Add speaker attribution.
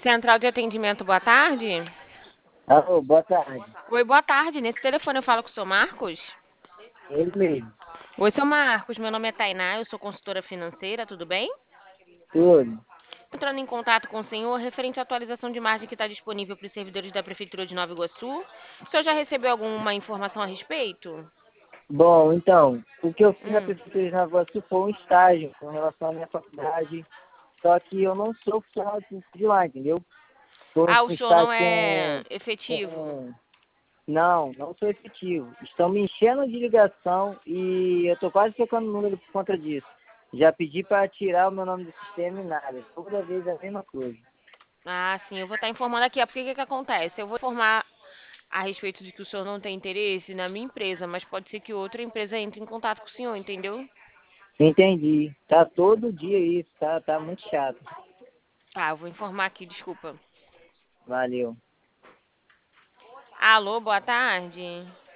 Speaker 1: Central de atendimento, boa tarde.
Speaker 2: Alô, boa tarde.
Speaker 1: Oi, boa tarde. Nesse telefone eu falo com o seu Marcos?
Speaker 2: Ele mesmo.
Speaker 1: Oi, seu Marcos. Meu nome é Tainá, eu sou consultora financeira, tudo bem?
Speaker 2: Tudo.
Speaker 1: Entrando em contato com o senhor referente à atualização de margem que está disponível para os servidores da Prefeitura de Nova Iguaçu. O senhor já recebeu alguma informação a respeito?
Speaker 2: Bom, então, o que eu fiz na
Speaker 1: Hum.
Speaker 2: Prefeitura de Nova Iguaçu foi um estágio com relação à minha faculdade, só que eu não sou funcionário de lá, entendeu? Foi
Speaker 1: Ah, o
Speaker 2: um
Speaker 1: senhor não
Speaker 2: estágio
Speaker 1: é efetivo.
Speaker 2: Não sou efetivo. Estão me enchendo de ligação e eu tô quase trocando número por conta disso. Já pedi para tirar o meu nome do sistema e nada. Toda vez é a mesma coisa.
Speaker 1: Ah, sim, eu vou estar informando aqui. Porque o que que acontece? Eu vou informar a respeito de que o senhor não tem interesse na minha empresa, mas pode ser que outra empresa entre em contato com o senhor, entendeu?
Speaker 2: Entendi. Tá todo dia isso, tá muito chato.
Speaker 1: Tá, eu vou informar aqui, desculpa.
Speaker 2: Valeu.
Speaker 1: Alô, boa tarde.